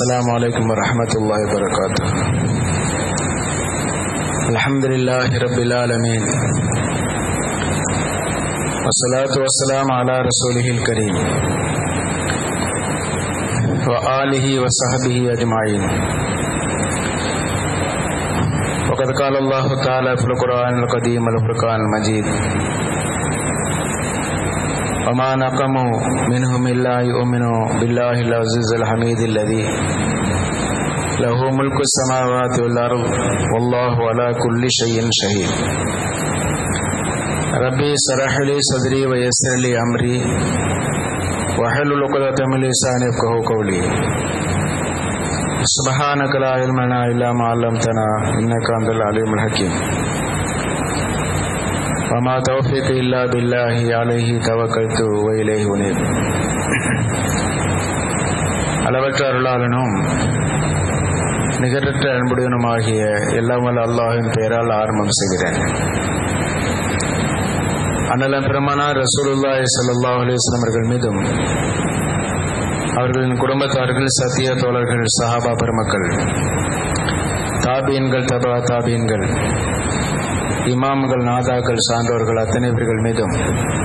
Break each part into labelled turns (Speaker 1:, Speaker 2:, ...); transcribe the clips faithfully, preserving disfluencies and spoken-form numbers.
Speaker 1: السلام عليكم ورحمة الله وبركاته. الحمد لله رب العالمين والصلاة والسلام على رسوله الكريم وآله وصحبه أجمعين. وقد قال الله تعالى في القرآن القديم والفرقان المجيد: وما نقموا منهم إلا يؤمنوا بالله العزيز الحميد الذي له ملك السماوات والأرض والله على كل شيء شهيد. ربي اشرح لي صدري ويسر لي أمري واحلل عقدة من لساني يفقهوا قولي. سبحانك لا علم لنا إلا ما علمتنا إنك أنت العليم الحكيم. وما توفيقي إلا بالله عليه توكلت وإليه أنيب. அளவற்ற அருளாளனும் நிகரற்ற அன்புடையனுமாகிய எல்லாம் வல்ல அல்லாஹ்வின் பெயரால் ஆரம்பம் செய்கிறேன். அண்ணலம் பெருமானார் ரசூலுல்லாஹி ஸல்லல்லாஹு அலைஹி வஸல்லம் அவர்கள் மீதும் அவர்களின் குடும்பத்தார்கள், சத்திய தோழர்கள், சஹாபா பெருமக்கள், தாபீன்கள், தபா தாபீன்கள், இமாம்கள், நாதாக்கள், சான்றோர்கள் அத்தனை பேர்கள் மீதும்,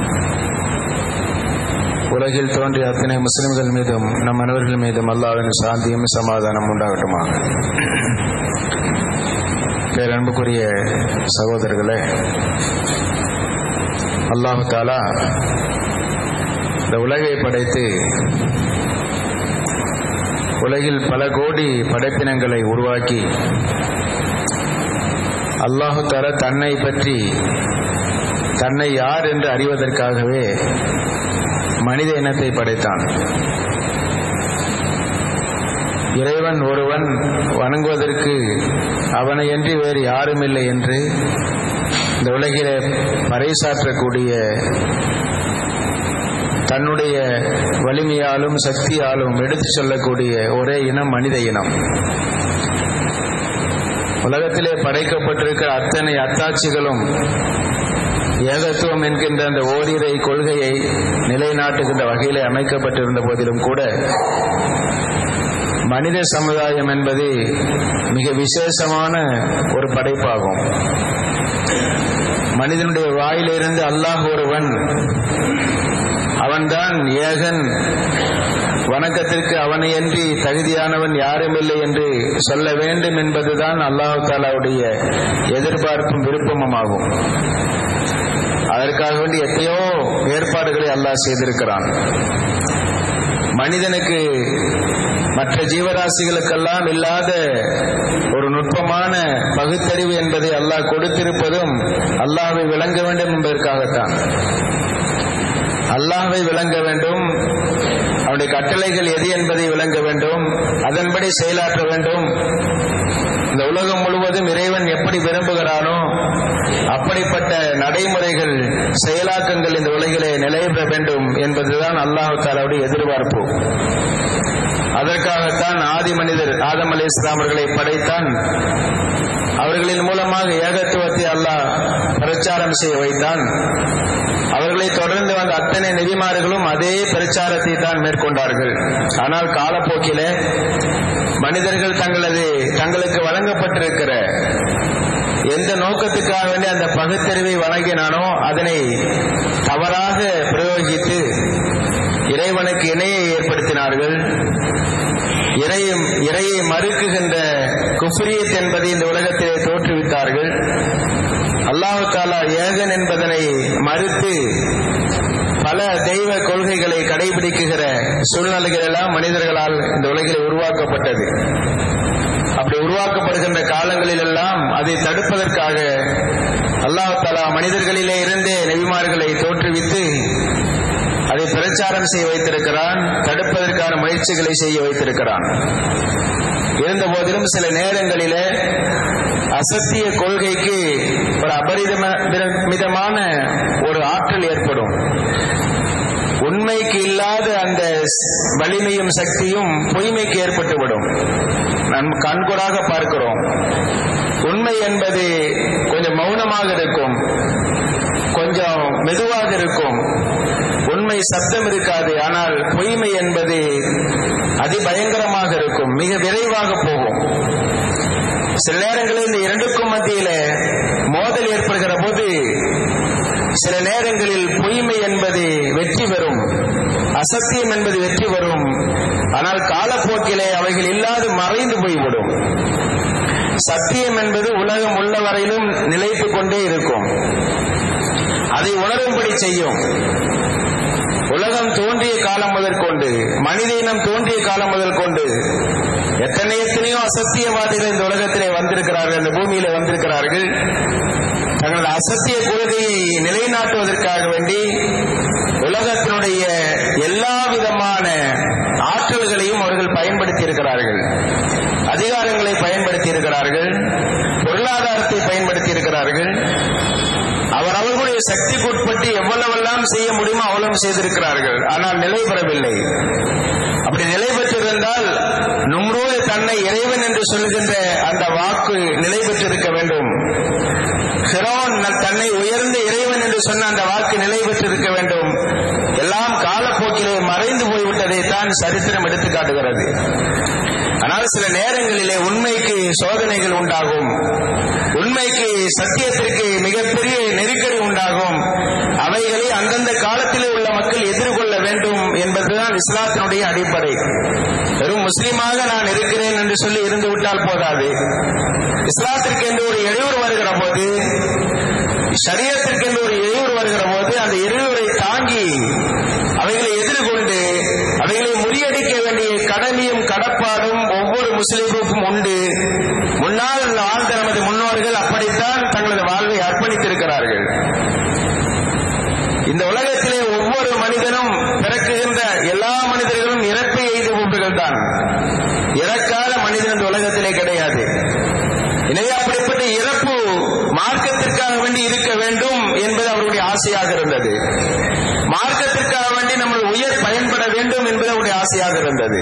Speaker 1: உலகில் தோன்றிய அத்தனை முஸ்லிம்கள் மீதும், நம் அனைவர்கள் மீதும் அல்லாஹ்வின் சாந்தியும் சமாதானம் உண்டாகட்டுமாக. பேரன்புக்குரிய சகோதரர்களே, அல்லாஹ் தஆலா இந்த உலகை படைத்து உலகில் பல கோடி படைப்பினங்களை உருவாக்கி அல்லாஹு தஆலா தன்னை பற்றி, தன்னை யார் என்று அறிவதற்காகவே மனித இனத்தை படைத்தான். இறைவன் ஒருவன், வணங்குவதற்கு அவனையன்றி வேறு யாரும் இல்லை என்று இந்த உலகிலே பறைசாற்றக்கூடிய, தன்னுடைய வலிமையாலும் சக்தியாலும் எடுத்து சொல்லக்கூடிய ஒரே இனம் மனித இனம். உலகத்திலே படைக்கப்பட்டிருக்கிற அத்தனை அத்தாட்சிகளும் ஏகத்துவம் என்கின்ற அந்த ஓரிரை கொள்கையை நிலைநாட்டுகின்ற வகையிலே அமைக்கப்பட்டிருந்த போதிலும் கூட மனித சமுதாயம் என்பது மிக விசேஷமான ஒரு படைப்பாகும். மனிதனுடைய வாயிலிருந்து அல்லாஹ் ஒருவன், அவன்தான் ஏகன், வணக்கத்திற்கு அவனையன்றி தகுதியானவன் யாரும் இல்லை என்று சொல்ல வேண்டும் என்பதுதான் அல்லாஹ் தஆலாவுடைய எதிர்பார்ப்பும் விருப்பமும் ஆகும். அதற்காக வேண்டி எத்தனையோ ஏற்பாடுகளை அல்லாஹ் செய்திருக்கிறான். மனிதனுக்கு மற்ற ஜீவராசிகளுக்கெல்லாம் இல்லாத ஒரு நுட்பமான பகுத்தறிவு என்பதை அல்லாஹ் கொடுத்திருப்பதும் அல்லாஹ்வை விளங்க வேண்டும் என்பதற்காகத்தான். அல்லாஹ்வை விளங்க வேண்டும், அவனுடைய கட்டளைகள் எது என்பதை விளங்க வேண்டும், அதன்படி செயலாற்ற வேண்டும். இந்த உலகம் முழுவதும் இறைவன் எப்படி விரும்புகிறானோ அப்படிப்பட்ட நடைமுறைகள், செயலாக்கங்கள் இந்த உலகிலே நிலைபெற வேண்டும் என்பதுதான் அல்லாஹ் தஆலாவுடைய எதிர்பார்ப்பு. அதற்காகத்தான் ஆதி மனிதர் ஆதம் அலைஹிஸ்ஸலாம் அவர்களை படைத்தான். அவர்களின் மூலமாக ஏகத்துவத்தை அல்லாஹ் பிரச்சாரம் செய்ய வைத்தான். அவர்களை தொடர்ந்து வந்த அத்தனை நபிமார்களும் அதே பிரச்சாரத்தை தான் மேற்கொண்டார்கள். ஆனால் காலப்போக்கிலே மனிதர்கள் தங்களது தங்களுக்கு வழங்கப்பட்டிருக்கிற எந்த நோக்கத்துக்காக வேண்டிய அந்த பகுத்தறிவை வழங்கினானோ அதனை தவறாக பிரயோகித்து இறைவனுக்கு இணையை ஏற்படுத்தினார்கள். இறையை இறையை மறுக்குகின்ற குஃப்ரியத் என்பதை இந்த உலகத்திலே தோற்றுவித்தார்கள். அல்லாஹ் தஆலா ஏகன் என்பதனை மறுத்து பல தெய்வ கொள்கைகளை கடைபிடிக்குகிற சூழ்நிலைகள் எல்லாம் மனிதர்களால் இந்த உலகில் உருவாக்கப்பட்டது. அப்படி உருவாக்கப்படுகின்ற காலங்களில் எல்லாம் அதை தடுப்பதற்காக அல்லாஹ் தஆலா மனிதர்களிலே இருந்தே நபிமார்களை தோற்றுவித்து அதை பிரச்சாரம் செய்ய வைத்திருக்கிறான், தடுப்பதற்கான முயற்சிகளை செய்ய வைத்திருக்கிறான். இருந்த போதிலும் சில நேரங்களிலே அசத்திய கொள்கைக்கு ஒரு அபரிதமான ஒரு ஆற்றல் ஏற்படும். உண்மைக்கு இல்லாத அந்த வலிமையும் சக்தியும் பொய்மைக்கு ஏற்பட்டுவிடும். நம் கண்கூடாக பார்க்கிறோம். உண்மை என்பது கொஞ்சம் மௌனமாக இருக்கும், கொஞ்சம் மெதுவாக இருக்கும், உண்மை சப்தம் இருக்காது. ஆனால் பொய்மை என்பது அதிபயங்கரமாக இருக்கும், மிக விரைவாக போகும். சில நேரங்களில் இந்த இரண்டுக்கும் மத்தியில மோதல் ஏற்படுகிற போது சில நேரங்களில் பொய்மை என்பது வெற்றி பெறும், அசத்தியம் என்பது வெற்றி பெறும். ஆனால் காலப்போக்கிலே அவைகள் இல்லாது மறைந்து போய்விடும். சத்தியம் என்பது உலகம் உள்ள வரையிலும் நிலைத்துக் கொண்டே இருக்கும். அதை உணரும்படி செய்யும். உலகம் தோன்றிய காலம் முதற்கொண்டு, மனித இனம் தோன்றிய காலம் முதல் கொண்டு எத்தனை எத்தனையோ அசத்தியவாதிகள் இந்த உலகத்திலே வந்திருக்கிறார்கள், இந்த பூமியில வந்திருக்கிறார்கள். தங்களது அசத்திய கொள்கையை நிலைநாட்டுவதற்காக வேண்டி உலகத்தினுடைய எல்லா விதமான ஆற்றல்களையும் அவர்கள் பயன்படுத்தி இருக்கிறார்கள். அதிகாரங்களை பயன்படுத்தி இருக்கிறார்கள், பொருளாதாரத்தை பயன்படுத்தி இருக்கிறார்கள். அவர் அவர்களுடைய சக்திக்கு உட்பட்டு எவ்வளவெல்லாம் செய்ய முடியுமோ அவ்வளவு செய்திருக்கிறார்கள். ஆனால் நிலை பெறவில்லை. அப்படி நிலை பெற்றிருந்தால் நும்ரூது தன்னை இறைவன் என்று சொல்கின்ற அந்த வாக்கு நிலை பெற்றிருக்க வேண்டும். ஃபிரௌன் தன்னை உயர்ந்த இறைவன் என்று சொன்ன அந்த வாக்கு நிலை பெற்றிருக்க வேண்டும். எல்லாம் காலப்போக்கிலே மறைந்து போய்விட்டதை தான் சரித்திரம் எடுத்து காட்டுகிறது. ஆனால் சில நேரங்களிலே உண்மைக்கு சோதனைகள் உண்டாகும், உண்மைக்கு சத்தியத்திற்கு மிகப்பெரிய நெருக்கடி உண்டாகும். அவைகளை அந்தந்த காலத்திலே உள்ள மக்கள் எதிர்கொள்ள வேண்டும் என்பதுதான் இஸ்லாத்தினுடைய அடிப்படை. வெறும் முஸ்லீமாக நான் இருக்கிறேன் என்று சொல்லி இருந்து விட்டால் போதாது. இஸ்லாத்திற்கு என்று ஒரு இடையூறு வருகிற போது, ஷரியத்திற்கு என்று ஒரு இடையூறு வருகிற போது அந்த இடையூறை தாங்கி அவைகளை எதிர்கொண்டு அவைகளை முறியடிக்க வேண்டிய கடமையும் கடப்பாடும் ஒவ்வொரு முஸ்லிமுக்கும் உண்டு. முன்னால் வாழ்ந்த நமது முன்னோர்கள் அப்படித்தான் தங்களது வாழ்வை அர்ப்பணித்திருக்கிறார்கள். இந்த உலகத்திலே ஒவ்வொரு மனிதனும் பிறக்குகின்ற எல்லா மனிதர்களும் இறப்பை எய்துபவர்கள் தான். இறக்காத மனிதன் இந்த உலகத்திலே கிடையாது. எனவே அப்படிப்பட்ட இறப்பு மார்க்கத்திற்காக வேண்டி இருக்க வேண்டும் என்பது அவருடைய ஆசையாக இருந்தது. மார்க்கத்திற்காக வேண்டி நம்ம உயிர் பயன்பட வேண்டும் என்பது அவருடைய ஆசையாக இருந்தது.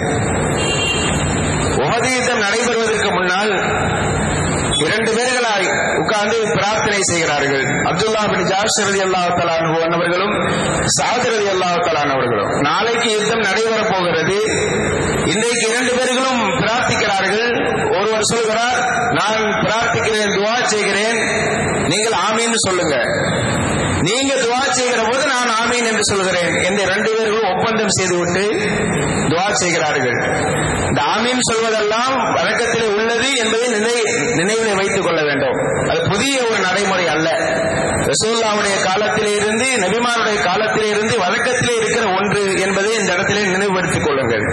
Speaker 1: உஹது யுத்தம் நடைபெறுவதற்கு முன்னால் இரண்டு பேர்களாய் உட்கார்ந்து பிரார்த்தனை செய்கிறார்கள். அப்துல்லா பின் ஜாஷ் ரலியல்லாஹு தஆலா அன்ஹு அவர்களும் சஅத் ரலியல்லாஹு தஆலா அவர்களும். நாளைக்கு யுத்தம் நடைபெற போகிறது. இன்றைக்கு இரண்டு பேர்களும் பிரார்த்திக்கிறார்கள். ஒருவர் சொல்கிறார், நான் பிரார்த்திக்கிறேன், துஆ செய்கிறேன், நீங்கள் ஆமீன் சொல்லுங்க. நீங்க துஆ செய்கிற போது நான் ஆமீன் என்று சொல்கிறேன் என்று இரண்டு பேர்களும் ஒப்பந்தம் செய்துவிட்டு துஆ செய்கிறார்கள். இந்த ஆமீன் சொல்வதெல்லாம் வழக்கத்திலே உள்ளது என்பதை நினைவிலே வைத்துக் கொள்ள வேண்டும். அது புதிய ஒரு நடைமுறை அல்ல. ரசூலுல்லாஹ்வுடைய காலத்திலே இருந்து, நபிமாருடைய காலத்திலே இருந்து வழக்கத்திலே இருக்கிற ஒன்று என்பதை இந்த இடத்திலே நினைவுபடுத்திக் கொள்ளுங்கள்.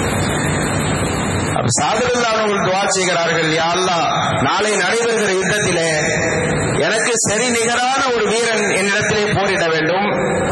Speaker 1: சாதரல்லாஹ் அவர்கள் துஆ செய்கிறார்கள், யா அல்லாஹ், நாளை நடைபெறுகிற யுத்தத்திலே எனக்கு சரி நிகரான ஒரு வீரன் என்னிடத்திலே போரிட வேண்டும்.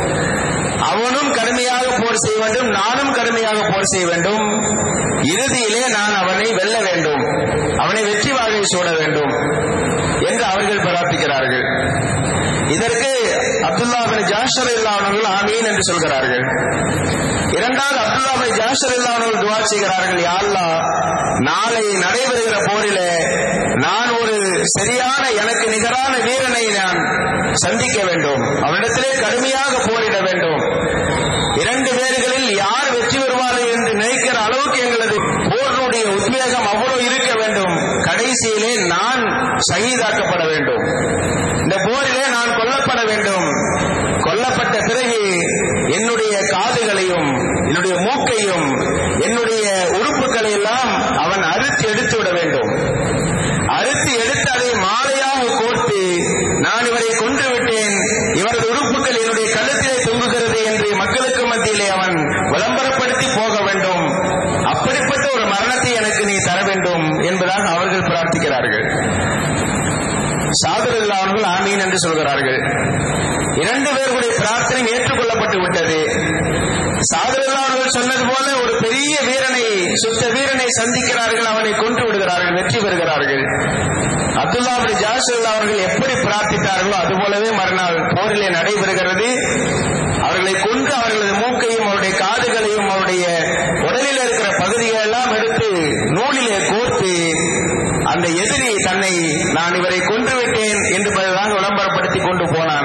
Speaker 1: அவனும் கடுமையாக போர் செய்ய வேண்டும், நானும் கடுமையாக போர் செய்ய வேண்டும். இறுதியிலே நான் அவனை வெல்ல வேண்டும், அவனை வெற்றி வாகை சூட வேண்டும் என்று அவர்கள் பிரார்த்திக்கிறார்கள். இதற்கு அப்துல்லா பின் ஜாஷ் ரலியல்லாஹு அன்ஹு ஆமீன் என்று சொல்கிறார்கள். இரண்டாவது அப்துல்லா பின் ஜாஷ் ரலியல்லாஹு அன்ஹு துஆ செய்கிறார்கள், யா அல்லாஹ், நாளை நடைபெறுகிற போரிலே நான் ஒரு சரியான எனக்கு நிகரான வீரனை நான் சந்திக்க வேண்டும், அவனிடத்திலே கடுமையாக போரிட வேண்டும். இரண்டு பேர்களில் யார் வெற்றி பெறுவார்கள் என்று நினைக்கிற அளவுக்கு எங்களது போர்களுடைய உத்வேகம் அவ்வளவு இருக்க வேண்டும். கடைசியிலே நான் ஷஹீதாக்கப்பட வேண்டும், இந்த போரிலே நான் கொல்லப்பட வேண்டும். கொல்லப்பட்ட பிறகு என்னுடைய காதுகளையும் என்னுடைய மூக்கையும் என்னுடைய உறுப்புகளை எல்லாம் அவன் அறுத்து எடுத்து விட வேண்டும். அறுத்து எடுத்து அதை மாலையாக கோர்த்து, நான் இவரை கொன்று விட்டேன், இவரது உறுப்புகள் என்னுடைய கழுத்திலே தொங்குகிறது என்று மக்களுக்கு மத்தியிலே அவன் விளம்பரப்படுத்தி போக வேண்டும். அப்படிப்பட்ட ஒரு மரணத்தை எனக்கு நீ தர வேண்டும் என்பதாக அவர்கள் பிரார்த்திக்கிறார்கள். சாதுரல்லாஹ் அவர்கள் ஆமீன் என்று சொல்கிறார்கள். இரண்டு பேர்களுடைய பிரார்த்தனை ஏற்றுக்கொள்ளப்பட்டு விட்டது. சாதுரல்லாஹ் அவர்கள் சொன்னது போல ஒரு பெரிய வீரனை, சுத்த வீரனை சந்திக்கிறார்கள், அவனை கொன்று விடுகிறார்கள், வெற்றி பெறுகிறார்கள். அப்துல்லா பின் ஜாஷ் அவர்கள் எப்படி பிரார்த்தித்தார்களோ அதுபோலவே மறுநாள் போரிலே நடைபெறுகிறது. அவர்களை கொன்று அவர்களது மூக்கையும் அவருடைய காதுகளையும் அவருடைய உடலில் இருக்கிற பகுதிகள் எல்லாம் எடுத்து நூலிலே கோர்த்து அந்த எதிரி தன்னை நான் இவரை கொன்று விட்டேன் என்பதுதான் விளம்பரப்படுத்தி கொண்டு போனான்.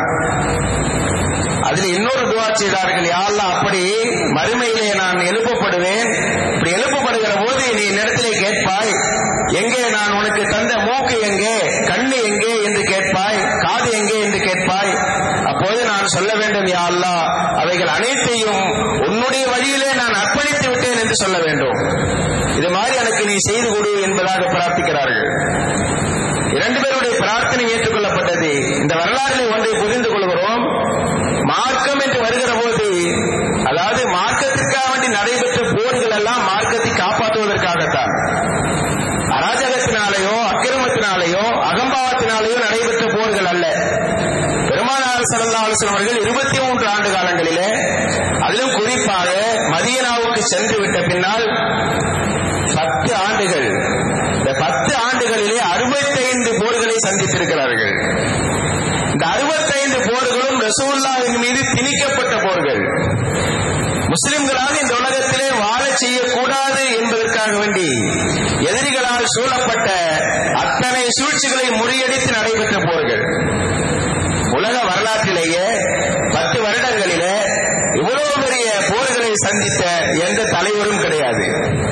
Speaker 1: அதில் இன்னொரு துஆ செய்தார்கள், யா அல்லாஹ், அப்படி மறுமையிலே நான் எழுப்பப்படுவேன், இப்படி எழுப்பப்படுகிற போது நீ நேரத்திலே என்று சொல்ல வேண்டும். இது மாதிரி எனக்கு நீ செய்து கொடு என்பதாக பிரார்த்திக்கிறார்கள். இரண்டு பேருடைய பிரார்த்தனை ஏற்றுக்கொள்ளப்பட்டது. இந்த வரலாற்றிலே ஒன்றை புரிந்து கொள்கிறோம். மார்க்கம் என்று வருகிற போது, அதாவது மார்க்கத்திற்காக வேண்டி நடைபெற்ற போர்கள் எல்லாம் மார்க்கத்தை காப்பாற்றுவதற்காகத்தான். அராஜகத்தினாலேயோ அக்கிரமத்தினாலேயோ அகம்பாவத்தினாலேயோ நடைபெற்ற போர்கள் அல்ல. பெருமானார் ஸல்லல்லாஹு அலைஹி வஸல்லம் அவர்கள் இருபத்தி மூன்று ஆண்டு காலங்களிலே, அதிலும் குறிப்பாக மதீனாவுக்கு சென்று விட்ட பின்னால் பத்து ஆண்டுகள், இந்த பத்து ஆண்டுகளிலே அறுபத்தைந்து போர்களை சந்தித்திருக்கிறார்கள். இந்த அறுபத்தைந்து போர்களும் ரசூலுல்லாஹின் மீது திணிக்கப்பட்ட போர்கள். முஸ்லிம்களாக இந்த உலகத்திலே வாழ செய்யக்கூடாது என்பதற்காக வேண்டி எதிரிகளால் சூழப்பட்ட அத்தனை சூழ்ச்சிகளை முறியடித்து நடைபெற்ற போர்கள். உலக வரலாற்றிலேயே பத்து வருடங்களிலே இவ்வளவு பெரிய போர்களை சந்தித்த எந்த தலைவரும் கிடையாது,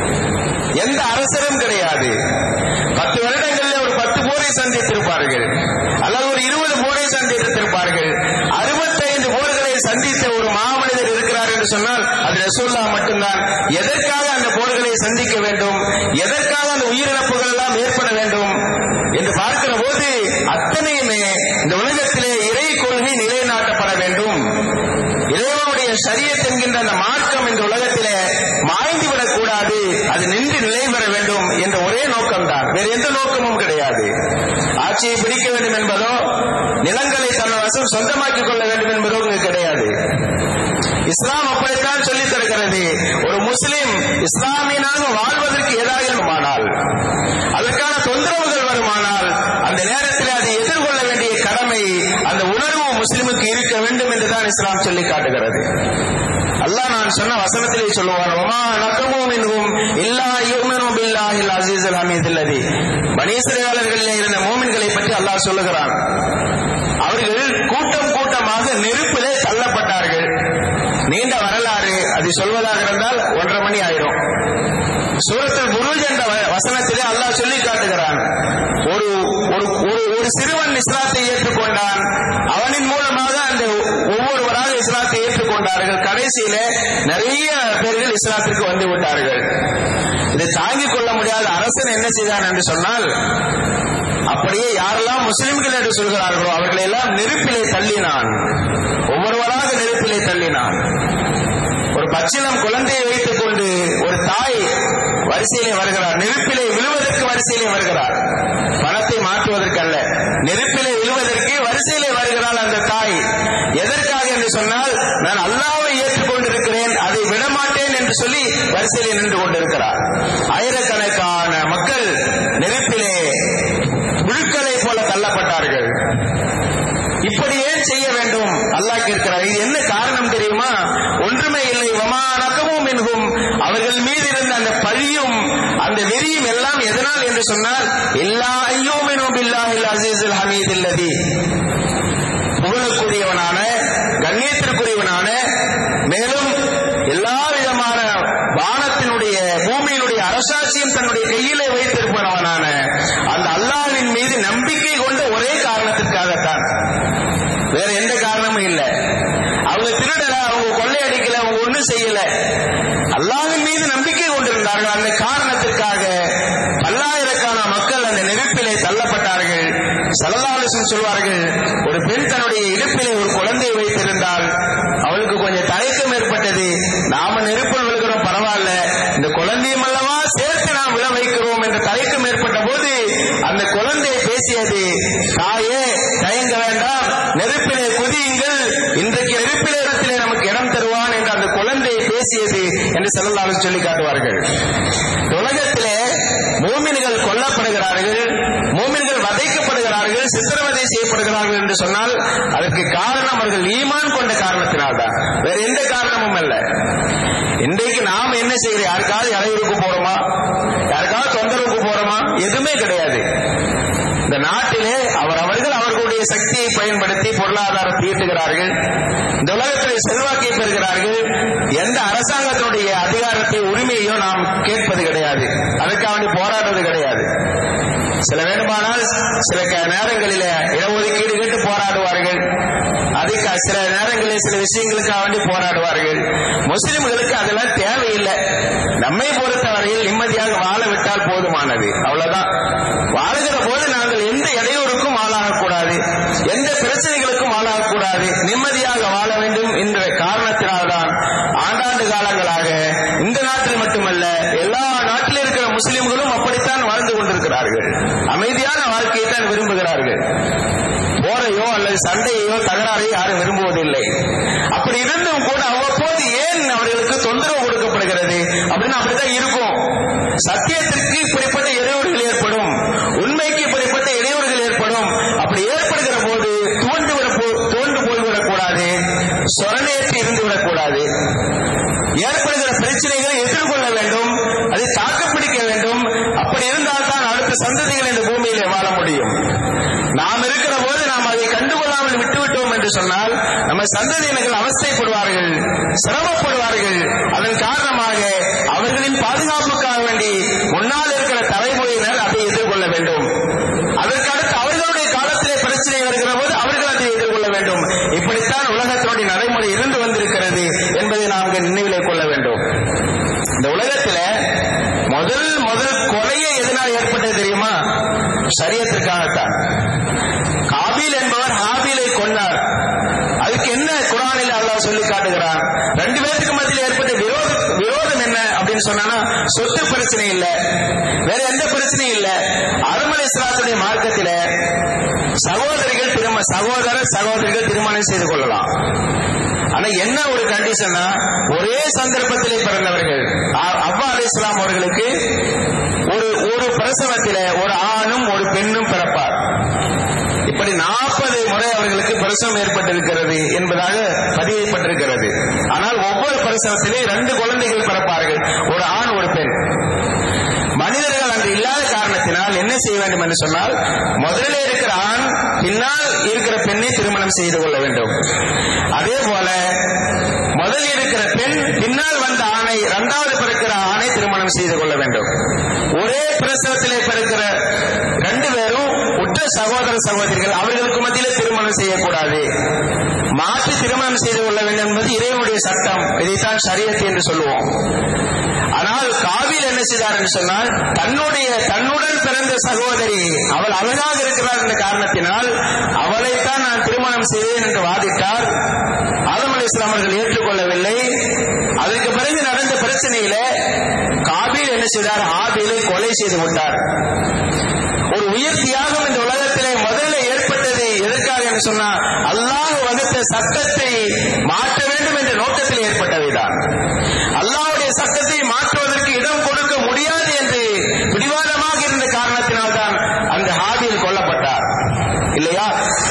Speaker 1: எந்த அரசரும் கிடையாது. பத்து வருடங்களில் ஒரு பத்து போரை சந்தித்திருப்பார்கள், அல்லது ஒரு இருபது போரை சந்தித்திருப்பார்கள். அறுபத்தைந்து போர்களை சந்தித்த ஒரு மாமனிதர் இருக்கிறார் என்று சொன்னால் அது ரசூலுல்லாஹ் மட்டும்தான். எதற்காக அந்த போர்களை சந்திக்க வேண்டும், எதற்காக அந்த உயிரிழப்புகள் எல்லாம் ஏற்பட வேண்டும் என்று பார்க்கிற போது அத்தனையுமே இந்த உலகத்திலே இறை கொள்கை நிலைநாட்டப்பட வேண்டும், இறைவனுடைய ஷரியத் என்கின்ற அந்த மார்க்கம் இந்த உலகத்திலே மாய்ந்துவிடக் கூடாது, அது நின்று நிலை பெற வேண்டும் என்ற ஒரே நோக்கம்தான். வேறு எந்த நோக்கமும் கிடையாது. ஆட்சியை பிடிக்க வேண்டும் என்பதோ, நிலங்களை தன் வசம் சொந்தமாக்கிக் கொள்ள வேண்டும் என்பதோ கிடையாது. இஸ்லாம் அப்படித்தான் சொல்லித் தருகிறது. ஒரு முஸ்லிம் இஸ்லாமியனாக வாழ்வதற்கு ஏதாயினுமானால், அதற்கான தொந்தரவுகள் வருமானால், அந்த நேரத்தில் அதை எதிர்கொள்ள வேண்டிய கடமை, அந்த உணர்வு முஸ்லிமுக்கு இருக்க வேண்டும் என்றுதான் இஸ்லாம் சொல்லி காட்டுகிறது. அல்லாஹ் நான் சொன்ன வசனத்திலே சொல்லுவான், வமா நகமு மின்ஹும் இல்லா யுமினு பில்லாஹில் அஸீஸில் ஹமீதில் லதி. பனி இஸ்ரவேலர்களிலே இருந்த மூமின்களை பற்றி அல்லாஹ் சொல்லுகிறான். அவர்கள் கூட்டம் கூட்டமாக நெருப்பிலே தள்ளப்பட்டார்கள். நீண்ட வரலாறு, அது சொல்வதாக இருந்தால் ஒன்றரை மணி ஆயிரும். சூரத்துல் புரூஜ் என்ற வசனத்திலே அல்லாஹ் சொல்லி காட்டுகிறான், ஒரு ஒரு சிறுவன் இஸ்லாத்தை ஏற்றுக்கொண்டான், அவனின் மூலமாக அந்த ஒவ்வொருவராக இஸ்லாத்தை ஏற்றுக்கொண்டார்கள். கடைசியில நிறைய பேர்கள் இஸ்லாத்திற்கு வந்து விட்டார்கள். இதை தாங்கிக் கொள்ள முடியாத அரசன் என்ன செய்தான் என்று சொன்னால், அப்படியே யாரெல்லாம் முஸ்லிம்கள் என்று சொல்கிறார்களோ அவர்களை எல்லாம் நெருப்பிலே தள்ளினான், ஒவ்வொருவராக நெருப்பிலே தள்ளினான். ஒரு பச்சிளம் குழந்தையை வைத்துக் கொண்டு ஒரு தாய் வரிசையிலே வருகிறார், நெருப்பிலே விழுவதற்கு வரிசையிலே வருகிறார், பணத்தை மாற்றுவதற்கு அல்ல, நெருப்பிலே விழுவதற்கு வரிசையிலே வருகிறாள் அந்த தாய். எதற்காக என்று சொன்னால், நான் அல்லாஹ்வை ஏற்றுக்கொண்டிருக்கிறேன், அதை விடமாட்டேன் என்று சொல்லி வரிசையிலே நின்று கொண்டிருக்கிறார். ஆயிரக்கணக்கான மக்கள் நெருப்பிலே புழுக்களை போல தள்ளப்பட்டார்கள். இப்படி ஏன் செய்ய வேண்டும் அல்லாஹ் கேட்கிறார். இது என்ன காரணம் தெரியுமா? ஒன்றுமே இல்லை. வமா நகமு மின்ஹும், அவர்கள் மீது இருந்த அந்த பழியும் அந்த வெறியும் எல்லாம் எதனால் என்று சொன்னால், இல்லா யுமினு பில்லாஹில் அஸீஸில் ஹமீதில் லதி, புகழுக்குரியவனான கண்ணியத்திற்குரியவனான, மேலும் எல்லா விதமான வானத்தினுடைய பூமியினுடைய அரசாட்சியும் தன்னுடைய கையிலே வைத்திருப்பவனான அந்த அல்லாஹ்வின் மீது நம்பிக்கை கொண்ட ஒரே காரணத்திற்காகத்தான், வேற எந்த காரணமும் இல்லை. அவங்க திருடல, அவங்க கொள்ளையடிக்கல, அவங்க ஒண்ணும் செய்யல, அல்லாஹ்வின் மீது நம்பிக்கை கொண்டிருந்தார்கள். அந்த காரணத்திற்காக பல்லாயிரக்கான மக்கள் அந்த நெருப்பிலே தள்ளப்பட்டார்கள். ஸல்லல்லாஹு அலைஹி வஸல்லம் சொல்வார்கள், ஒரு பெண் தன்னுடைய இடுப்பிலே ஒரு குழந்தையை வைத்திருந்தால் அவளுக்கு கொஞ்சம் தயக்கம் ஏற்பட்டது. நாம நெருப்பில் விழுகிறோம் பரவாயில்ல, இந்த குழந்தையும் அல்லவா சேர்த்து நாம் விழ வைக்கிறோம் என்ற தயக்கம் ஏற்பட்ட போது அந்த குழந்தை பேசியது, தாயே தயங்க வேண்டாம், நெருப்பிலே குதியுங்கள், இன்றைக்கு நெருப்பிலே இடத்திலே நமக்கு இடம் தருவான் என்று அந்த குழந்தை பேசியது என்று ஸல்லல்லாஹு அலைஹி வஸல்லம் சொல்லி காட்டுவார்கள். உலகத்திலே மூமின்கள் கொல்லப்படுகிறார்கள், மூமின்கள் வதைக்கப்படுகிறார்கள், சித்திரவதை செய்யப்படுகிறார்கள் என்று சொன்னால் அதற்கு காரணம் அவர்கள் ஈமான் கொண்ட காரணத்தினால்தான், வேற எந்த காரணமும் அல்ல. இன்றைக்கு நாம் என்ன செய்கிறோம்? யாருக்காவது இடையூறுக்கு போறோமா? யாருக்காவது தொந்தரவுக்கு போறோமா? எதுவுமே கிடையாது. இந்த நாட்டிலே அவர் அவர்கள் அவர்களுடைய தங்களுடைய சக்தியை பயன்படுத்தி பொருளாதாரத்தை ஈட்டுகிறார்கள், இந்த உலகத்தில் செல்வாக்கை பெறுகிறார்கள். எந்த அரசாங்கத்தினுடைய அதிகாரத்தை உரிமையோ நாம் கேட்பது கிடையாது, அதற்காக போராடுவது கிடையாது. சில வேண்டுமானால் சில நேரங்களில் இடஒதுக்கீடு கேட்டு போராடுவார்கள், அதுக்கு சில நேரங்களில் சில விஷயங்களுக்காக வேண்டி போராடுவார்கள். முஸ்லிம்களுக்கு அதெல்லாம் தேவையில்லை. நம்மை பொறுத்தவரையில் நிம்மதியாக வாழ விட்டால் போதுமானது, அவ்வளவுதான். வாழுகிற போது நாங்கள் எந்த இடையூறுக்கும் ஆளாகக்கூடாது, எந்த பிரச்சனைகளுக்கும் ஆளாகக்கூடாது, நிம்மதியாக வாழ வேண்டும் என்ற காரணத்தினால்தான் ஆண்டாண்டு காலங்களாக இந்த நாட்டில் மட்டுமல்ல எல்லா நாட்டில் இருக்கிற முஸ்லிம்களும் அப்படித்தான் வாழ்ந்து கொண்டிருக்கிறார்கள். அமைதியான வாழ்க்கையை தான் விரும்புகிறார்கள். போரையோ அல்லது சண்டையோ தகராறையோ யாரும் விரும்புவதில்லை. அப்படி இருந்தும் கூட அவ்வப்போது ஏன் அவர்களுக்கு தொந்தரவு கொடுக்கப்படுகிறது அப்படின்னு அப்படித்தான் இருக்கும். சத்தியத்திற்கு இப்படிப்பட்ட இடையூறுகள் ஏற்படும், உண்மைக்கு இப்படிப்பட்ட இடையூறுகள் ஏற்படும். அப்படி ஏற்படுகிற போது துவண்டு துவண்டு போய்விடக்கூடாது, சொரணேற்றி இருந்து விடக்கூடாது. ஏற்படுகிற பிரச்சனைகளை எதிர்கொள்ள வேண்டும், அதை தாக்குப்பிடிக்க வேண்டும். அப்படி இருந்தால் தான் அடுத்த சந்ததிகள் இந்த பூமியிலே வாழ முடியும். நாம் இருக்கிற போது நாம் அதை கண்டுகொள்ளாமல் விட்டுவிட்டோம் என்று சொன்னால் நம்ம சந்ததியினர்கள் அவஸ்தைப்படுவார்கள், சிரமப்படுவார்கள். அதன் காரணமாக அவர்களின் பாதுகாப்புக்காக வேண்டி முன்னால் இருக்கிற தலைமுறையினர் அதை எதிர்கொள்ள வேண்டும். அதற்கடுத்து அவர்களுடைய காலத்திலே பிரச்சனை வருகிற போது அவர்கள் அதை எதிர்கொள்ள வேண்டும். இப்படித்தான் உலகத்தினுடைய நடைமுறை இருந்து வந்திருக்கிறது என்பதை நாம் நினைவிலே கொள்ள வேண்டும். இந்த உலகத்தில முதல் முதல் கொலையை எதனால் ஏற்பட்டது தெரியுமா? ஷரியத்திற்காகத்தான். காபீல் என்பவர் ஹாபீலை கொண்டார். அதுக்கு என்ன குர்ஆனில் அல்லாஹ் சொல்லி காட்டுகிறான்? ரெண்டு பேருக்கு மத்தியில் ஏற்பட்ட விரோதம் விரோதம் என்ன அப்படின்னு சொன்னா, சொத்து பிரச்சனை இல்ல, வேற எந்த பிரச்சனையும் இல்ல. ஆதம் அலைஹிஸ்ஸலாத்துடைய மார்க்கத்தில சகோதரிகள் திரும சகோதர சகோதரிகள் திருமணம் செய்து கொள்ளலாம். ஆனா என்ன ஒரு கண்டிஷன்னா, ஒரே சந்தர்ப்பத்திலே பிறந்தவர்கள். அவ்வா அலைஹிஸ்ஸலாம் அவர்களுக்கு ஒரு ஒரு பிரசவத்தில ஒரு ஆணும் ஒரு பெண்ணும் பிறப்பார். இப்படி நாற்பது முறை அவர்களுக்கு பிரசவம் ஏற்பட்டிருக்கிறது என்பதாக பதியப்பட்டிருக்கிறது. ஆனால் ஒவ்வொரு பிரசவத்திலே ரெண்டு குழந்தைகள் பிறப்பார்கள், ஒரு ஆண் ஒரு பெண். மனிதர்கள் அங்கு இல்லாத காரணத்தினால் என்ன செய்ய வேண்டும் என்று சொன்னால், முதலில் இருக்கிற ஆண் பின்னால் இருக்கிற பெண்ணை திருமணம் செய்து கொள்ள வேண்டும். அதே போல முதலில் இருக்கிற பெண் பின்னால் வந்த ஆணை, இரண்டாவது பிறக்கிற ஆணை திருமணம் செய்து கொள்ள வேண்டும். ஒரே பிரசவத்திலே பிறக்கிற ரெண்டு பேரும் உற்ற சகோதர சகோதரிகள், அவர்களுக்கு மத்தியில் திருமணம் செய்யக்கூடாது, மாற்றி திருமணம் செய்து கொள்ள வேண்டும் என்பது இறைவனுடைய சட்டம். இதைத்தான் ஷரியத் என்று சொல்லுவோம். ஆனால் காபீல் என்ன செய்தார் என்று சொன்னால், தன்னுடைய தன்னுடன் பிறந்த சகோதரி அவள் அழகாக இருக்கிறார் என்ற காரணத்தினால் அவளைத்தான் நான் திருமணம் செய்தேன் என்று வாதிட்டார். ஆதம் அலைஹிஸ்ஸலாம் அவர்கள் ஏற்றுக்கொள்ளவில்லை. அதற்கு பிறகு நடந்த பிரச்சனையில காபீல் என்ன செய்தார்? ஹாபீலை கொலை செய்து விட்டார். ஒரு உயிர் தியாகம் இந்த உலகத்திலே முதல்ல ஏற்பட்டது எதற்காக என்று சொன்னால், அல்லாஹ் வகுத்த சட்டத்தை மாற்ற வேண்டும் என்ற நோக்கத்தில் ஏற்பட்டவைதான். அல்லாஹ்வுடைய சட்டத்தை மாற்றுவதற்கு இடம் கொடுக்க முடியாது என்று பிடிவாதமாக இருந்த காரணத்தினால்தான் அந்த ஹாபீல் கொல்லப்பட்டார், இல்லையா?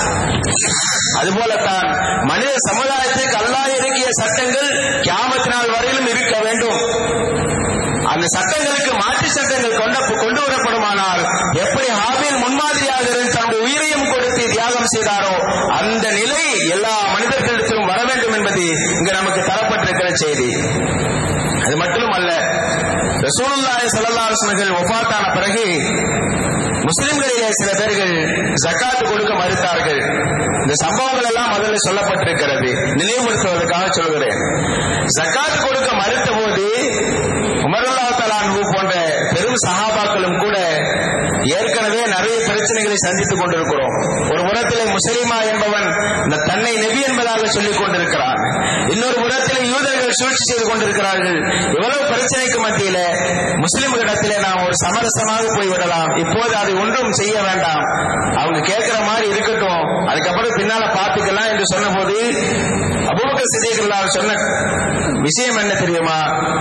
Speaker 1: அதுபோலத்தான் மனித சமுதாயத்திற்கு அல்லாஹ் இறக்கிய சட்டங்கள் கியாமத் நாள் வரையிலும் இருக்க வேண்டும். அந்த சட்டங்களுக்கு மாற்று சட்டங்கள் கொண்ட கொண்டு வரப்படுமானால், எப்படி ஹாபீல் முன்மாதிரியாக இருந்து தன்னுடைய உயிரையும் கொடுத்து தியாகம் செய்தாரோ அந்த நிலை எல்லா மனிதர்களிடத்திலும் வர வேண்டும் என்பது இங்கு நமக்கு தரப்பட்டிருக்கிற செய்தி. அது மட்டும் அல்ல, ரசூலுல்லாஹி ஸல்லல்லாஹு அலைஹி வஸல்லம் வஃபாத்தான பிறகு முஸ்லிம்களிலே சில பேர்கள் ஜகாத் கொடுக்க மறுத்தார்கள். இந்த சம்பவங்கள் எல்லாம் முதல்ல சொல்லப்பட்டிருக்கிறது, நினைவுபடுத்துவதற்காக சொல்கிறேன். ஜகாத் கொடுக்க மறுத்த போது உமர் ரலியல்லாஹு தஆலா அன்ஹு போன்ற பெரும் சஹாபாக்களும் கூட ஏற்கனவே நிறைய பிரச்சனைகளை சந்தித்துக் கொண்டிருக்கிறோம். ஒரு புறத்திலே முஸ்லிமா என்பவன் தன்னை நபி என்பதாக சொல்லிக் கொண்டிருக்கிறான், இன்னொரு புறத்திலே யூதர்கள் சூழ்ச்சி செய்து கொண்டிருக்கிறார்கள். இவ்வளவு பிரச்சனைக்கு மத்தியில முஸ்லிம்களிடத்திலே நாம் ஒரு சமரசமாக போய்விடலாம், இப்போது அதை ஒன்றும் செய்ய வேண்டாம், அவங்க கேட்கிற மாதிரி இருக்கட்டும், அதுக்கப்புறம் பின்னால பார்த்துக்கலாம் என்று சொன்ன போது அபூபக்கர் சித்திக் ரலியல்லாஹு சொன்ன விஷயம் என்ன தெரியுமா?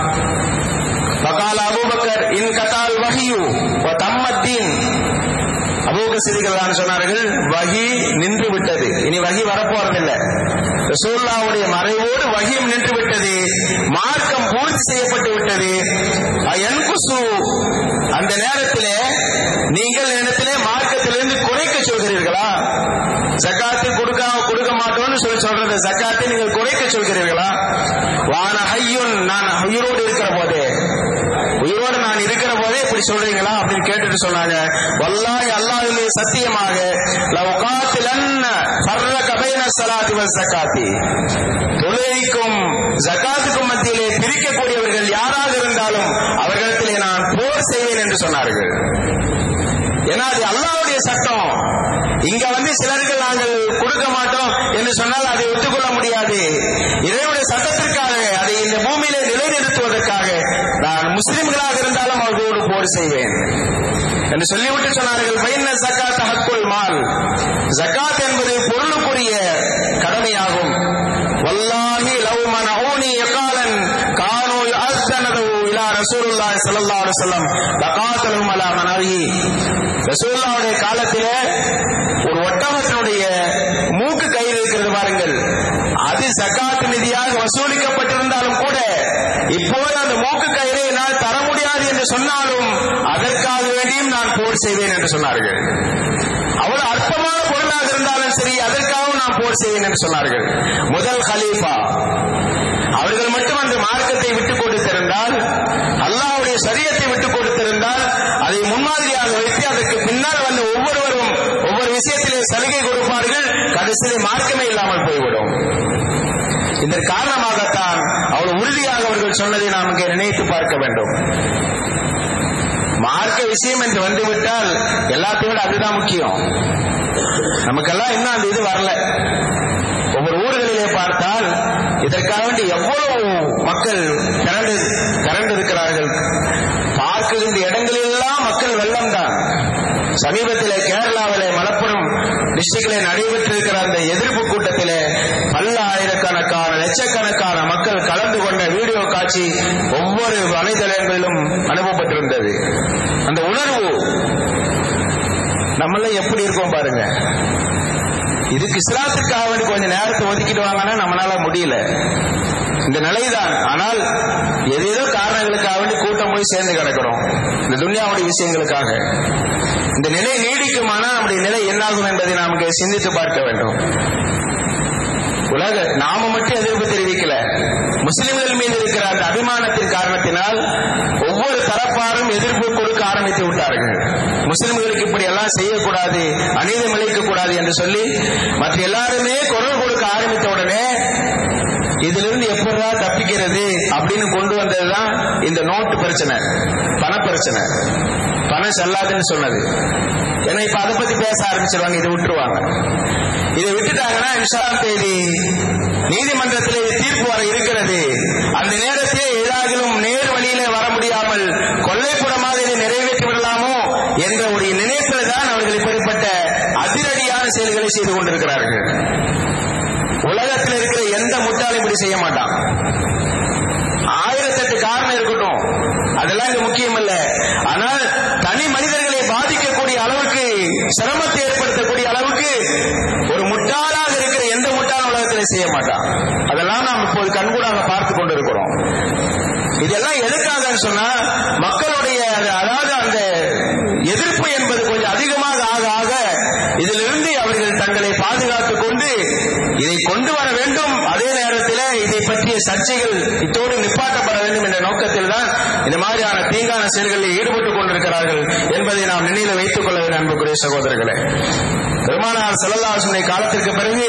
Speaker 1: வகால அபூபக்கர் இன் கதால் வஹியு வ தம்மத்தீன். அபூபக்கர் சித்திக் ரலியல்லாஹு சொன்னார்கள், வஹி நின்று விட்டது, இனி வஹி வரப்போறதில்லை. ரசூலுல்லாஹ்வுடைய மறைவோடு வஹியும் நின்று விட்டது, மார்க்கம் பூர்த்தி செய்யப்பட்டு விட்டது. அயன்குசு, அந்த நேரத்திலே நீங்கள் இடத்திலே மார்க்கத்திலிருந்து குறைக்க சொல்கிறீர்களா? அப்படி சொல்றீங்களா அப்படின்னு கேட்டுட்டு சொன்னாங்க, வல்லாஹி அல்லாஹ்விலே சத்தியமாக லவ் காத்திலன்ன ஃபர்ரக பைன ஸலாத்தி வ ஸகாத்தி, தொழுகைக்கும் ஜகாத்துக்கும் மத்தியிலே பிரிக்கக்கூடியவர்கள் யாராக இருந்தாலும் அவர்களிடத்திலே நான் போர் செய்வேன் என்று சொன்னார்கள். ஏன்னா அது அல்லாஹ்வுடைய சட்டம். இங்க வந்து சிலர்கள் நாங்கள் கொடுக்க மாட்டோம் என்று சொன்னால் அதை ஒத்துக்கொள்ள முடியாது. இறைவனுடைய சட்டத்திற்காக அதை இந்த பூமியிலே நிலைநிறுத்துவதற்காக நான் முஸ்லிம்களாக இருந்தாலும் அவர்களோடு போர் செய்வேன் என்று சொல்லிவிட்டு சொன்னார்கள். ஃபைன்ன ஸகாத் ஹக்குல் மால், ஜகாத் என்பது பொருளுக்குரிய கடமையாகும். வல்லாஹி லவ் மனஊனி யகாலன் கானூ யஅஸ்தனது இலா ரசூலுல்லாஹி ஸல்லல்லாஹு அலைஹி வஸல்லம் லகாத்தலுஹும் அலா மனஹி. ரசூலுல்லாஹ்வுடைய காலத்திலே ஒரு ஒட்டகத்தினுடைய மூக்கு கயிறு இருக்கிறது பாருங்கள், அது ஜகாத் நிதியாக வசூலிக்கப்பட்டிருந்தாலும் கூட இப்போது அந்த மூக்கு கயிறை என்னால் தர முடியாது என்று சொன்னாலும் அதற்காக வேண்டியும் நான் போர் செய்வேன் என்று சொன்னார்கள். அவ்வளவு அற்பமான பொருளாக இருந்தாலும் சரி அதற்காகவும் நான் போர் செய்வேன் என்று சொன்னார்கள். முதல் கலீஃபா அவர்கள் மட்டும் அந்த மார்க்கத்தை விட்டுக் கொடுத்திருந்தால், அல்லாஹ்வுடைய ஷரியத்தை விட்டுக் கொடுத்திருந்தால், அதை முன்மாதிரியாக வைத்து அதற்கு பின்னால் வந்த ஒவ்வொருவரும் ஒவ்வொரு விஷயத்திலே சலுகை கொடுப்பார்கள், கடைசியிலே மார்க்கமே இல்லாமல் போய்விடும். இதற்கு காரணமாகத்தான் அவ்வளவு உறுதியாக அவர்கள் சொன்னதை நாம் இங்கே நினைத்து பார்க்க வேண்டும். மார்க்க விஷயம் என்று வந்துவிட்டால் எல்லாத்தையும் விட அதுதான் முக்கியம். நமக்கெல்லாம் இன்னும் அந்த இது வரல. ஒவ்வொரு ஊர்களிலே பார்த்தால் இதற்காக வேண்டி எவ்வளவு மக்கள் திரண்டு திரண்டு இருக்கிறார்கள். பார்க்கின்ற இடங்களெல்லாம் மக்கள் வெள்ளம் தான். சமீபத்திலே கேரளாவிலே மலப்புரம் டிஸ்ட்ரிக்டிலே நடைபெற்றிருக்கிற அந்த எதிர்ப்பு கூட்டத்திலே பல்லாயிரக்கணக்கான லட்சக்கணக்கான மக்கள் கலந்து கொண்ட வீடியோ காட்சி ஒவ்வொரு வலைதளங்களிலும் அனுப்பப்பட்டிருந்தது. அந்த உணர்வு நம்மள எப்படி இருக்கும் பாருங்க. இதுக்கு இஸ்லாத்துக்காக வேண்டி கொஞ்சம் நேரத்தை ஒதுக்கிட்டு வாங்கன்னா நம்மளால முடியல, இந்த நிலைதான். ஆனால் ஏதேதோ காரணங்களுக்காக வேண்டி கூட்டம் போய் சேர்ந்து கிடக்கிறோம் இந்த துன்யாவுடைய விஷயங்களுக்காக. இந்த நிலை நீடிக்குமானால் நம்முடைய நிலை என்னாகும் என்பதை நாம் சிந்தித்து பார்க்க வேண்டும். உலக நாம மட்டும் எதிர்ப்பு தெரிவிக்கல, முஸ்லிம்கள் மீது இருக்கிற அந்த அபிமானத்தின் காரணத்தினால் ஒவ்வொரு தரப்பாரும் எதிர்ப்பு கொடுக்க ஆரம்பித்து விட்டார்கள். முஸ்லிம்களுக்கு இப்படி எல்லாம் செய்யக்கூடாது, அநீதம் இழைக்க கூடாது என்று சொல்லி மற்ற எல்லாருமே குரல் கொடுக்க ஆரம்பித்த உடனே இதிலிருந்து எப்படா தப்பிக்கிறது அப்படின்னு கொண்டு வந்ததுதான் இந்த நோட்டு பிரச்சனை, பண பிரச்சனை. பணம் செல்லாதுன்னு சொன்னது. ஏன்னா இப்ப அதை பத்தி பேச ஆரம்பிச்சிருவாங்க, இதை விட்டுருவாங்க. இதை விட்டுட்டாங்கன்னா இன்ஷால்லாம் தேதி நீதிமன்றத்தில் தீர்ப்பு வர இருக்கிறது. அந்த நேரத்தில் ஏதாகிலும் நேர் வழியிலே வர முடியாமல் கொள்ளைப்புறமாக இதை நிறைவேற்றி விடலாமோ என்ற ஒரு நினைப்பில் தான் அவர்கள் இப்படிப்பட்ட அதிரடியான செயல்களை செய்து கொண்டிருக்கிறார்கள். உலகத்தில் இருக்கிற எந்த முட்டாளும் இப்படி செய்ய மாட்டான். ஆயிரத்தெட்டு காரணம் இருக்கட்டும், அதெல்லாம் இங்க முக்கியம் இல்ல. ஆனால் தனி மனிதர்களை பாதிக்கக்கூடிய அளவுக்கு, சிரமத்தை ஏற்படுத்தக்கூடிய அளவுக்கு ஒரு முட்டாளாக இருக்கிற எந்த முட்டாள் உலகத்தில் செய்ய மாட்டான். அதெல்லாம் நாம் இப்போது கண்கூடாக பார்த்து கொண்டிருக்கிறோம். இதெல்லாம் எதுக்காக சொன்னா மக்களுடைய அதாவது அந்த எதிர்ப்பு என்பது கொஞ்சம் அதிகமாக ஆக ஆக இதிலிருந்து அவர்கள் தங்களை பாதுகாத்துக் கொண்டு இதை கொண்டு வர வேண்டும். அதே நேரத்தில் இதை பற்றிய சர்ச்சைகள் இத்தோடு நிப்பாட்டப்பட வேண்டும் என்ற நோக்கத்தில் தான் இந்த மாதிரியான தீங்கான செயல்களில் ஈடுபட்டுக் கொண்டிருக்கிறார்கள் என்பதை நாம் நினைவில் வைத்துக் கொள்ள வேண்டும். அன்புக்குரிய சகோதரர்களே, பெருமானார் ஸல்லல்லாஹு அலைஹி வஸல்லம் காலத்திற்கு பிறகு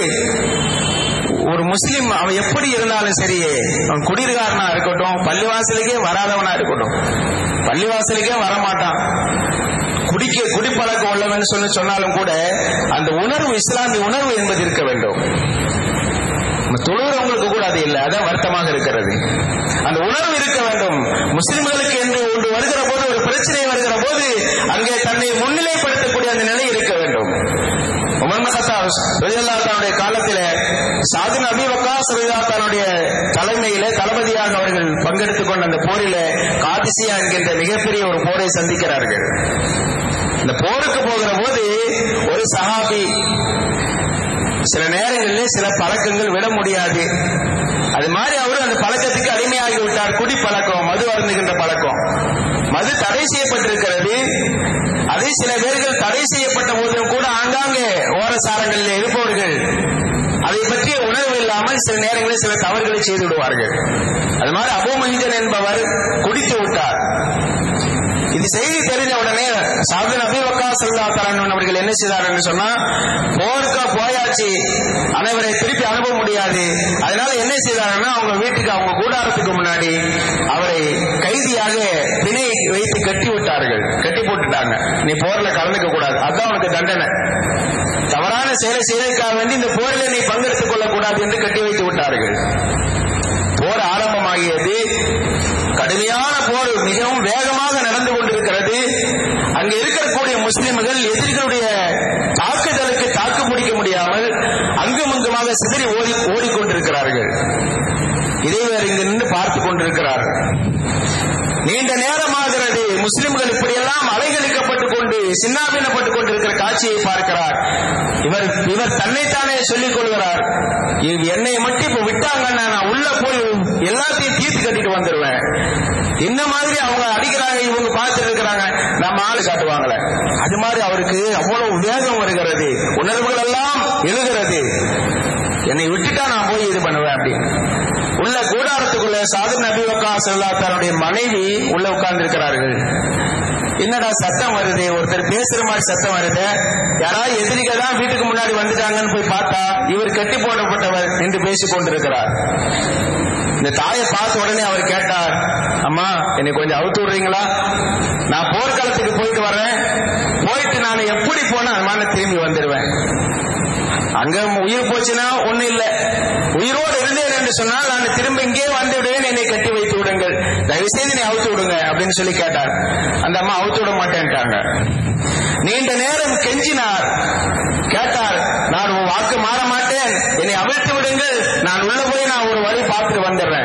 Speaker 1: ஒரு முஸ்லிம் அவன் எப்படி இருந்தாலும் சரியே, அவன் குடிகாரனா இருக்கட்டும், பள்ளிவாசலுக்கே வராதவனா இருக்கட்டும், பள்ளிவாசலுக்கே வரமாட்டான், குடிக்க குடிப்பழக்கம் உள்ளவன் சொல்லி சொன்னாலும் கூட அந்த உணர்வு, இஸ்லாமிய உணர்வு என்பது இருக்க வேண்டும். தொழுகிறவங்களுக்கு கூட அது இல்லை, அதான் வருத்தமாக இருக்கிறது. அந்த உணர்வு இருக்க வேண்டும். முஸ்லிம்களுக்கு என்று ஒன்று வருகிற போது, ஒரு பிரச்சனை வருகிற போது அங்கே தன்னை முன்னிலைப்படுத்தக்கூடிய அந்த நிலை இருக்க வேண்டும். உமர் கத்தாப் ரலியல்லாஹு அன்ஹு காலத்திலே சாத் பின் அபீ வக்காஸ் ரலியல்லாஹு அன்ஹுடைய தலைமையிலே தளபதியாக அவர்கள் பங்கெடுத்துக் கொண்ட அந்த போரிலே காதிசியா என்கின்ற மிகப்பெரிய ஒரு போரை சந்திக்கிறார்கள். இந்த போருக்கு போகிற போது ஒரு சஹாபி சில நேரங்களில் சில பழக்கங்கள் விட முடியாது. அது மாதிரி அவர் அந்த பழக்கத்துக்கு அடிமையாகி விட்டார். குடி பழக்கம், மது அருந்துகின்ற பழக்கம். மது தடை செய்யப்பட்டிருக்கிறது. அதை சில பேர்கள் தடை செய்யப்பட்ட போதிலும் கூட ஆங்காங்கே ஓரசாரங்களில் இருப்பவர்கள் அதை பற்றிய உணர்வு இல்லாமல் சில நேரங்களில் சில தவறுகளை செய்து விடுவார்கள். அது மாதிரி அபூ மஹீஜன் என்பவர் குடித்து விட்டார். இது செய்தி தெரிஞ்ச உடனே சஅத் பின் அபீ வக்காஸ் ரலியல்லாஹு தஆலா அன்ஹு அவர்கள் என்ன செய்தார் என்று சொன்னா, போர்க்கா போயாச்சு, அனைவரை திருப்பி அனுப்ப முடியாது, அதனால என்ன செய்தாருன்னா அவங்க வீட்டுக்கு அவங்க கூடாரத்துக்கு முன்னாடி அவரை கைதியாக பிணை வைத்து கட்டி விட்டார்கள், கட்டி போட்டுட்டாங்க. நீ போர்ல கலந்துக்க கூடாது, அதான் உனக்கு தண்டனை, தவறான செயலை செய்வதற்காக வேண்டி இந்த போரில் நீ பங்கெடுத்துக் கொள்ளக்கூடாது என்று கட்டி வைத்து விட்டார்கள். போர் ஆரம்பமாகியது. கடுமையான போர் மிகவும் வேகமாக நடந்து கொண்டிருக்கிறது. அங்கு இருக்கக்கூடிய முஸ்லிம்கள் எதிரிகளுடைய தாக்குதலுக்கு தாக்கு பிடிக்க முடியாமல் அங்கும் இங்குமாக சிதறி ஓடி ஓடிக்கொண்டிருக்கிறார்கள். இதைவர் இங்கு நின்று பார்த்துக் கொண்டிருக்கிறார்கள். நீண்ட நேரமாகிறது. முஸ்லிம்கள் இப்படியெல்லாம் அலைகழிக்கப்பட்டுக் கொண்டு சின்னாபின்னப்பட்டுக் கொண்டிருக்கிற காட்சியை பார்க்கிறார். இவர் இவர் தன்னைத்தானே சொல்லிக் கொள்கிறார், என்னை மட்டும் இப்ப விட்டாங்கன்னா நான் உள்ள போய் எல்லாத்தையும் தீர்த்து கட்டிட்டு வந்துடுவேன். இந்த மாதிரி அவங்க அடிக்கிறாங்க, இவங்க பார்த்துட்டு இருக்கிறாங்க, நம்ம ஆளு காட்டுவாங்களே, அது மாதிரி அவருக்கு அவ்வளவு வேகம் வருகிறது, உணர்வுகள் எல்லாம் எழுகிறது. என்னை விட்டுட்டா நான் போய் இது பண்ணுவேன் அப்படின்னு உள்ள கூடாரத்துக்குள்ள சஅத் பின் அபீ வக்காஸ் ரலியல்லாஹு தஆலாவுடைய மனைவி உள்ள உட்கார்ந்து இருக்கிறார்கள். என்னடா சத்தம் வருது, ஒருத்தர் பேசுற மாதிரி சத்தம் வருது, யாராவது எதிரிகள் தான் வீட்டுக்கு முன்னாடி வந்துட்டாங்கன்னு போய் பார்த்தா இவர் கட்டி போடப்பட்டவர் என்று பேசிக் கொண்டிருக்கிறார். இந்த தாயை பார்த்த உடனே அவர் கேட்டார், அம்மா என்னை கொஞ்சம் அவுத்து விடுறீங்களா, நான் போர்க்களத்துக்கு போயிட்டு வர்றேன், போயிட்டு நான் எப்படி போனா அம்மான திரும்பி வந்துடுவேன், அங்க உயிர் போச்சுன்னா ஒண்ணு இல்ல, உயிரோடு இருந்தேன் என்று சொன்னால் நான் திரும்ப இங்கே வந்து விடுவேன், என்னை கட்டி வைத்து விடுங்கள், தயவு செய்து நீ அவுத்து விடுங்க அப்படின்னு சொல்லி கேட்டார். அந்த அம்மா அவுத்து விட மாட்டேன்ட்டாங்க. நீண்ட நேரம் கெஞ்சினார், கேட்டார், நான் உன் வாக்கு மாற மாட்டேன், என்னை அவிழ்த்து விடுங்கள், நான் உள்ள போய் நான் ஒரு வழி பார்த்துட்டு வந்துடுறேன்.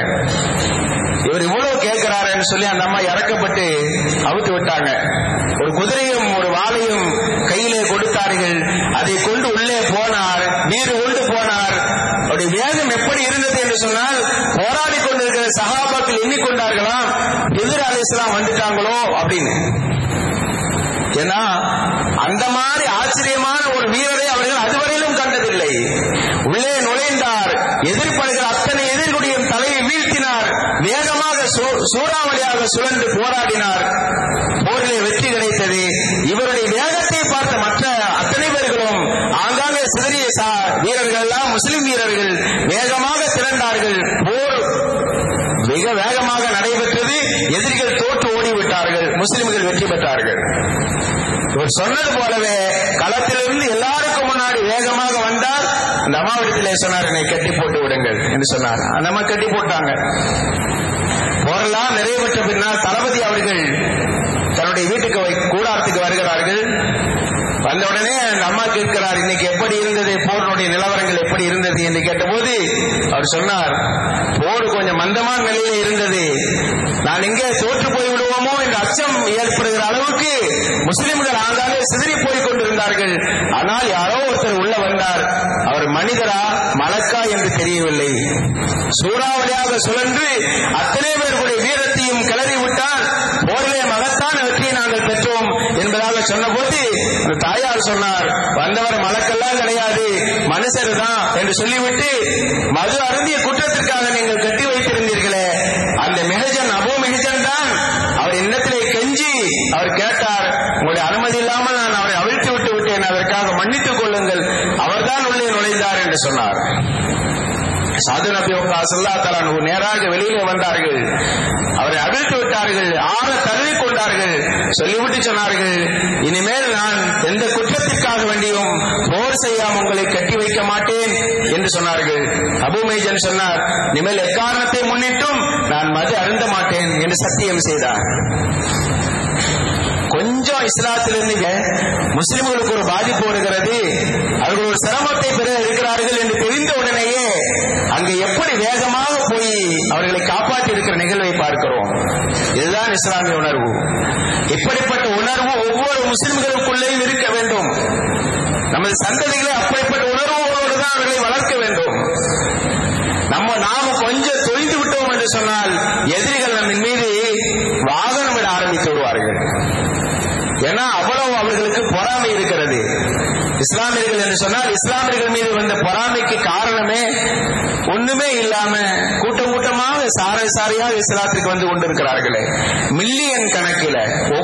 Speaker 1: இவர் இவ்வளவு கேட்கிறாருன்னு சொல்லி அந்த அம்மா இறக்கப்பட்டு அவுத்து விட்டாங்க. ஒரு குதிரையும் ஒரு வாளையும் கையிலே கொடுத்தார்கள். அதை கொண்டு உள்ளே போனார், வீடு கொண்டு போனார். அவருடைய வேகம் எப்படி இருந்தது என்று சொன்னால், போராடி கொண்டிருக்கிற சஹாபாக்கள் எண்ணிக்கொண்டார்களாம் எதிர் அலைஹிஸ்ஸலாம் வந்துட்டாங்களோ அப்படின்னு. ஏன்னா அந்த மாதிரி ஆச்சரியமான ஒரு வீரரை அவர்கள் அதுவரையிலும் கண்டதில்லை. உள்ளே நுழைந்தார், எதிர்ப்படுகிற அத்தனை எதிர்களுடைய தலையை வீழ்த்தினார், வேகமாக சூறாவளியாக சுழன்று போராடினார். போரிலே வெற்றி கிடைத்தது. இவருடைய வேகத்தை பார்த்த மற்ற அத்தனை பேர்களும் ஆங்காங்கே சிதறிய வீரர்கள் எல்லாம் முஸ்லிம் வீரர்கள் வேகமாக திரண்டார்கள். போர் மிக வேகமாக நடைபெற்றது. எதிரிகள் தோற்று ஓடிவிட்டார்கள், முஸ்லிம்கள் வெற்றி பெற்றார்கள். இவர் சொன்னது போலவே களத்திலிருந்து எல்லாருக்கும் முன்னாடி வேகமாக வந்தார். அந்த அம்மாவிடத்திலே சொன்னார், என்னை கட்டி போட்டு விடுங்கள் என்று சொன்னார். அந்த அம்மா கட்டி போட்டாங்க. போரெல்லாம் நிறைவேற்ற பின்னால் தளபதி அவர்கள் தன்னுடைய வீட்டுக்கு கூடாரத்துக்கு வருகிறார்கள். வந்தவுடனே அந்த அம்மா கேட்கிறார், இன்னைக்கு எப்படி இருந்தது, போருடைய நிலவரங்கள் எப்படி இருந்தது என்று கேட்டபோது அவர் சொன்னார், போர் கொஞ்சம் மந்தமான நிலையில இருந்தது, நான் எங்கே தோற்று போய் விடுவோமோ என்ற அச்சம் ஏற்படுகிற அளவுக்கு முஸ்லிம்கள் ஆங்காலே சிதறி போய் கொண்டிருந்தார்கள். ஆனால் யாரோ ஒருத்தர் உள்ள வந்தார். அவர் மனிதரா மலக்கா என்று தெரியவில்லை. சூறாவளியாக சுழன்று அத்தனை பேருடைய வீரத்தையும் கிளறி விட்டால் போரிலே மகத்தான வெற்றியை நாங்கள் பெற்றோம் என்பதாக சொன்னபோது அந்த தாயார் சொன்னார், வந்தவர் மலக்கெல்லாம் கிடையாது, மனுஷர் தான் என்று சொல்லிவிட்டு, மது அருந்திய குற்றத்திற்காக நீங்கள் கட்டி வைத்திருந்தீர்களே அந்த மிஹஜன் அபூ மிஹஜன் தான். அவர் என்னத்திலே கெஞ்சி அவர் கேட்டார், உங்களுடைய அனுமதி இல்லாமல் நான் அவரை அவிழ்த்து விட்டு விட்டேன், அதற்காக மன்னித்துக் கொள்ளுங்கள், அவர்தான் உள்ளே நுழைந்தார் என்று சொன்னார். சஅத் பின் அபீ வக்காஸ் ரலியல்லாஹு தஆலா அன்ஹு நேராக வெளியிலே வந்தார்கள். அவரை அவிழ்த்து விட்டார்கள், ஆற தழுவி கொண்டார்கள். சொல்லிவிட்டு சொன்னார்கள், இனிமேல் நான் எந்த குற்றத்திற்காக வேண்டியும் போர் செய்யாமல் உங்களை கட்டி வைக்க மாட்டேன் என்று சொன்னார்கள். அபூ மிஹஜன் சொன்னார், இனிமேல் எக்காரணத்தை முன்னிட்டும் நான் மது அருந்த மாட்டேன் என்று சத்தியம் செய்தார். கொஞ்சம் இஸ்லாத்திலிருந்து முஸ்லிம்களுக்கு ஒரு பாதிப்பு வருகிறது, அவர்கள் ஒரு சிரமத்தை பெற இருக்கிறார்கள் என்று தெரிந்த உடனேயே அங்கு எப்படி வேகமாக போய் அவர்களை காப்பாற்றி இருக்கிற நிகழ்வை பார்க்கிறோம். இதுதான் இஸ்லாமிய உணர்வு. இப்படிப்பட்ட உணர்வு ஒவ்வொரு முஸ்லிம்களுக்குள்ளேயும் இருக்க வேண்டும். நமது சந்ததிகளை அப்படிப்பட்ட உணர்வோடு தான் அவர்களை வளர்க்க வேண்டும். நம்ம நாம கொஞ்சம் தொய்ந்து விட்டோம் என்று சொன்னால் எதிரிகள் நம்மின் மீது வாகனம் விட ஆரம்பித்து விடுவார்கள். ஏன்னா அவ்வளவு அவர்களுக்கு பொறாமை இருக்கிறது. இஸ்லாமியர்கள் என்று சொன்னால் இஸ்லாமியர்கள் மீது வந்த பொறாமைக்கு காரணமே ஒண்ணுமே இல்லாம கூட்டம் கூட்டமாக சாரை சாரையாக இஸ்லாத்துக்கு வந்து கொண்டிருக்கிறார்களே, மில்லியன் கணக்கில் ஒவ்வொரு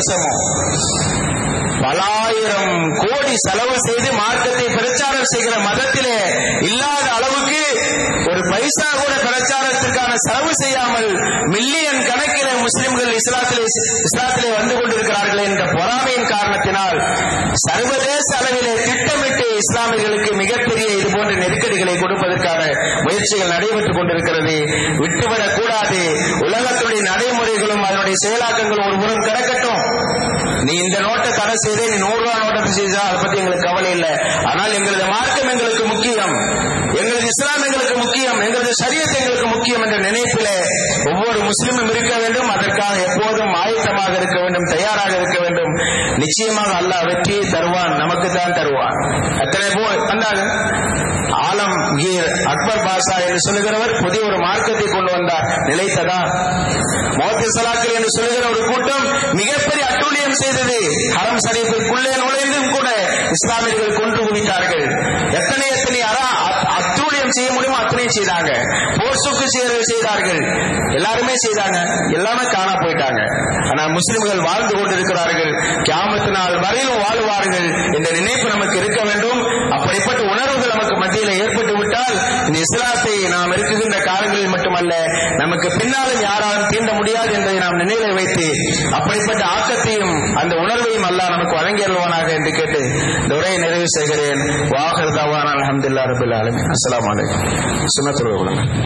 Speaker 1: வருஷமோ பலாயிரம் கோடி செலவு செய்து மார்க்கத்தை பிரச்சாரம் செய்கிற மதத்திலே இல்லாத அளவுக்கு ஒரு பைசா கூட பிரச்சாரத்திற்கான செலவு செய்யாமல் மில்லியன் கணக்கிலே முஸ்லிம்கள் இஸ்லாத்திலே இஸ்லாத்திலே வந்து கொண்டிருக்கிறார்கள் என்ற பொறாமையின் காரணத்தினால் சர்வதேச அளவிலே திட்டமிட்டு இஸ்லாமியர்களுக்கு மிகப்பெரிய இது போன்ற நெருக்கடிகளை கொடுப்பதற்கான முயற்சிகள் நடைபெற்றுக் கொண்டிருக்கிறது. விட்டுவிடக் கூடாது. உலகத்துடைய நடைமுறைகளும் அதனுடைய செயலாக்கங்களும் ஒரு புறம் கிடக்கட்டும். நீ இந்த நோட்டை தடை செய்தே, நீ நூறு ரூபாய் நோட்டை செய்தா அதை பத்தி எங்களுக்கு கவலை இல்லை. ஆனால் எங்களது மார்க்கம் எங்களுக்கு முக்கியம், எங்களது இஸ்லாம் எங்களுக்கு முக்கியம், எங்களது ஷரியத் எங்களுக்கு முக்கியம் என்ற நினைப்பிலே ஒவ்வொரு முஸ்லிமும் இருக்க வேண்டும். அதற்காக எப்போதும் ஆயத்தமாக இருக்க வேண்டும், தயாராக இருக்க வேண்டும். நிச்சயமாக அல்லாஹ் வெற்றியை தருவான், நமக்கு தான் தருவான். எத்தனை போய் வந்தாங்க ஆலம் கீர் அக்பர் பாஷா என்று சொல்லுகிறவர் புதிய ஒரு மார்க்கத்தை கொண்டு வந்தார். நிலைத்ததா? முஅத்தஸிலாக்கள் என்று சொல்லுகிற ஒரு கூட்டம் மிகப்பெரிய அட்டூழியம் செய்தது. ஹரம் ஷரீஃபிற்குள்ளே நுழைந்தும் கூட இஸ்லாமியர்கள் கொன்று குவித்தார்கள். எத்தனை எத்தனை அட்டூழியம் செய்ய முடியுமோ அத்தனை செய்தாங்க. போர்சுக்கு செய்தார்கள், எல்லாருமே செய்தாங்க, எல்லாமே காணா போயிட்டாங்க. ஆனால் முஸ்லிம்கள் வாழ்ந்து கொண்டிருக்கிறார்கள். கியாமத் நாள் வரையிலும் வாழ்வார்கள் என்ற நினைப்பு நமக்கு இருக்க வேண்டும். அப்படிப்பட்ட உணர்வுகள் நமக்கு மத்தியில் ஏற்பட்டு விட்டால் இந்த இஸ்லாத்தை நாம் இருக்குகின்ற காலங்களில் மட்டுமல்ல, நமக்கு பின்னாலும் யாராலும் தீண்ட முடியாது என்பதை நாம் நினைவில் வைத்து அப்படிப்பட்ட ஆக்கத்தையும் அந்த உணர்வையும் அல்லாஹ் நமக்கு வழங்கியல்வானாக என்று கேட்டு இந்த உரையை நிறைவு செய்கிறேன். வாஹிர் தவானா அல்ஹம்துலில்லாஹி ரப்பில் ஆலமீன். அஸ்ஸலாமு அலைக்கும். சுன்னத்துல் உலமா.